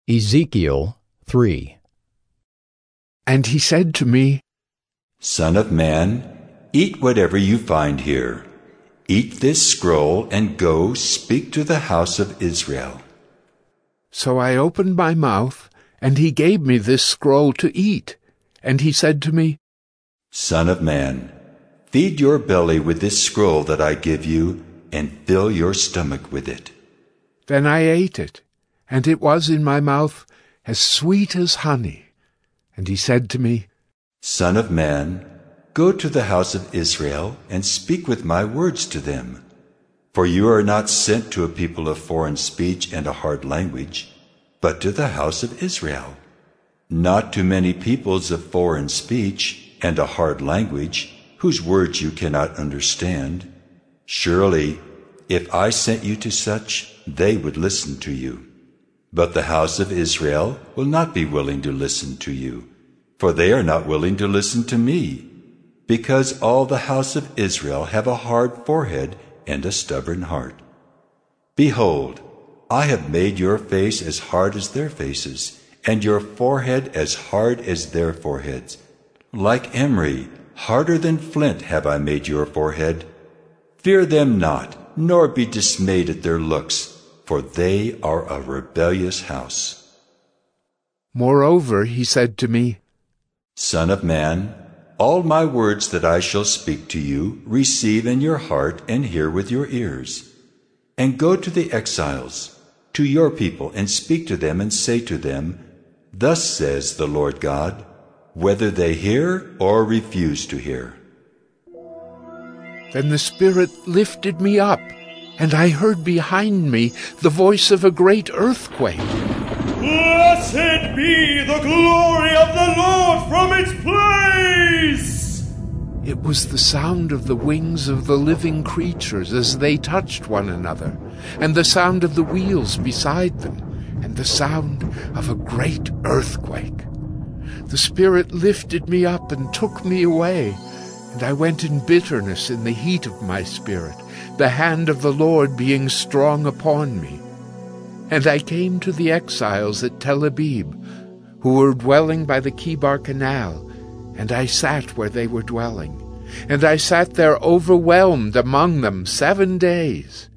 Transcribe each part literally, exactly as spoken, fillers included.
Ezekiel three. And he said to me, Son of man, eat whatever you find here. Eat this scroll and go speak to the house of Israel. So I opened my mouth, and he gave me this scroll to eat. And he said to me, Son of man, feed your belly with this scroll that I give you, and fill your stomach with it. Then I ate it, and it was in my mouth as sweet as honey. And he said to me, Son of man, go to the house of Israel, and speak with my words to them. For you are not sent to a people of foreign speech and a hard language, but to the house of Israel. Not to many peoples of foreign speech and a hard language, whose words you cannot understand. Surely, if I sent you to such, they would listen to you. But the house of Israel will not be willing to listen to you, for they are not willing to listen to me, because all the house of Israel have a hard forehead and a stubborn heart. Behold, I have made your face as hard as their faces, and your forehead as hard as their foreheads. Like emery, harder than flint have I made your forehead. Fear them not, nor be dismayed at their looks, for they are a rebellious house. Moreover, he said to me, Son of man, all my words that I shall speak to you, receive in your heart and hear with your ears. And go to the exiles, to your people, and speak to them, and say to them, Thus says the Lord God, whether they hear or refuse to hear. Then the Spirit lifted me up, and I heard behind me the voice of a great earthquake. Blessed be the glory of the Lord from its place! It was the sound of the wings of the living creatures as they touched one another, and the sound of the wheels beside them, and the sound of a great earthquake. The Spirit lifted me up and took me away, and I went in bitterness in the heat of my spirit, the hand of the Lord being strong upon me. And I came to the exiles at Tel Abib, who were dwelling by the Kibar Canal, and I sat where they were dwelling. And I sat there overwhelmed among them seven days.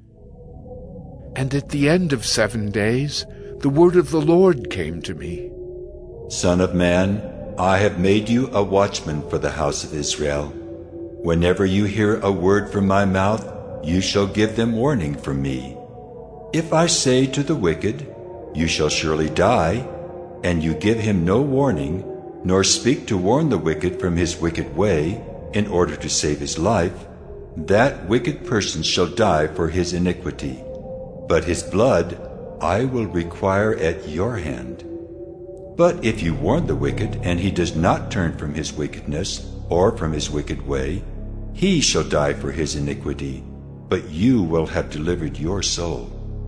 And at the end of seven days, the word of the Lord came to me. Son of man, I have made you a watchman for the house of Israel. Whenever you hear a word from my mouth, you shall give them warning from me. If I say to the wicked, You shall surely die, and you give him no warning, nor speak to warn the wicked from his wicked way, in order to save his life, that wicked person shall die for his iniquity. But his blood I will require at your hand. But if you warn the wicked, and he does not turn from his wickedness, or from his wicked way, he shall die for his iniquity, but you will have delivered your soul.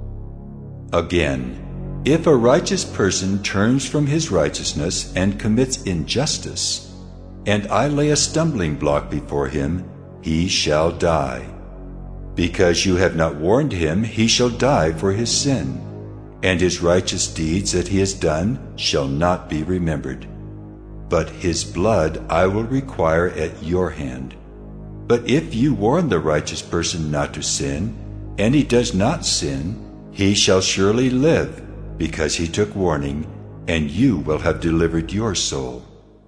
Again, if a righteous person turns from his righteousness and commits injustice, and I lay a stumbling block before him, he shall die. Because you have not warned him, he shall die for his sin, and his righteous deeds that he has done shall not be remembered. But his blood I will require at your hand. But if you warn the righteous person not to sin, and he does not sin, he shall surely live, because he took warning, and you will have delivered your soul.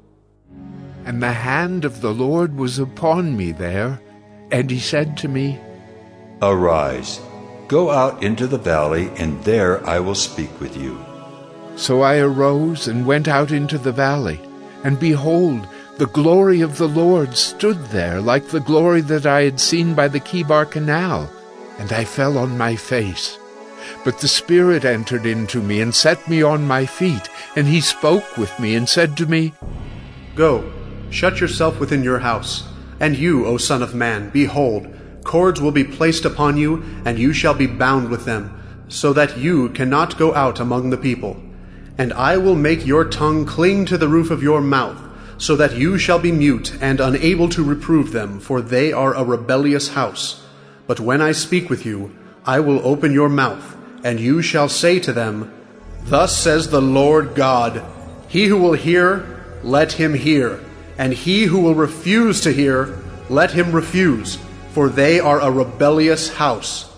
And the hand of the Lord was upon me there, and he said to me, Arise, go out into the valley, and there I will speak with you. So I arose and went out into the valley, and behold, the glory of the Lord stood there like the glory that I had seen by the Kibar Canal, and I fell on my face. But the Spirit entered into me and set me on my feet, and he spoke with me and said to me, Go, shut yourself within your house, and you, O Son of Man, behold, cords will be placed upon you, and you shall be bound with them, so that you cannot go out among the people. And I will make your tongue cling to the roof of your mouth, so that you shall be mute and unable to reprove them, for they are a rebellious house. But when I speak with you, I will open your mouth, and you shall say to them, Thus says the Lord God, He who will hear, let him hear, and he who will refuse to hear, let him refuse, for they are a rebellious house.